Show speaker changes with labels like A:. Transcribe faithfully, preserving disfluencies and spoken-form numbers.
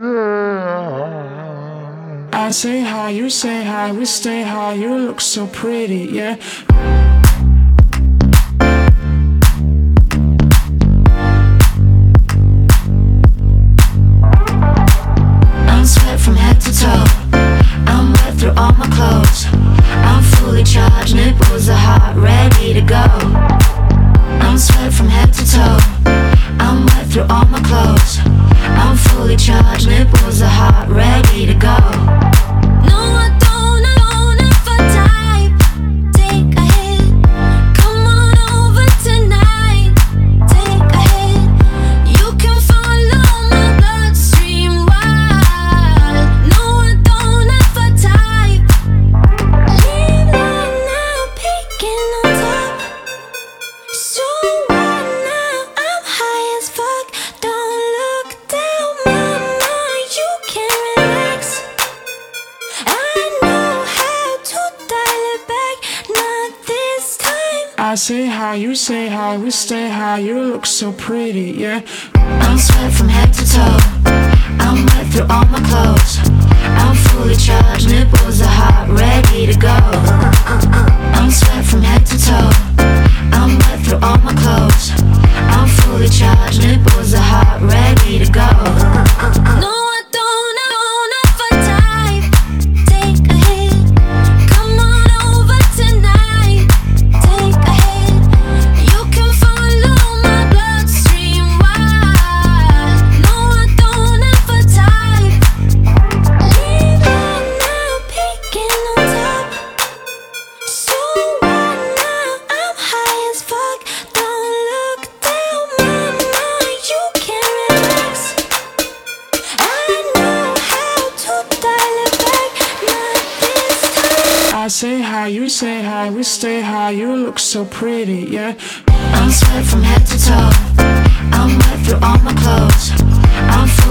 A: I say hi, you say hi, we stay high, you look so pretty, yeah. I'm sweat from head to toe, I'm wet through all my clothes. I'm fully charged, nipples are hot, ready to go. I'm sweat from head to toe, I'm wet through all my clothes. I'm fully charged, nipples are hot, ready to go. No, I don't, I don't ever type. Take a hit, come on over tonight. Take a hit, you can follow my bloodstream wild. No, I don't ever type. Leave that now, peeking on top. So what now? I'm high as fuck. Don't look down, mama, you can relax. I know how to dial it back, not this time. I say hi, you say hi, we stay high, you look so pretty, yeah. I'm sweat from head to toe, I'm wet through all my clothes. I'm fully charged, nipples are hot, ready to go. I'm sweat from head to toe, I'm wet through all my clothes. I'm fully charged, nipples are hot, ready to go. No, I don't, I don't ever type. Take a hit, come on over tonight. Take a hit, you can follow my bloodstream wild. No, I don't ever type. Leave that now, peeking on top. So what now? I'm high as fuck. Don't look down, mama, you can relax. I know how to dial it back, not this time. I say hi, you say hi, we stay high, you look so pretty, yeah. I'm sweat from head to toe, I'm wet through all my clothes. I'm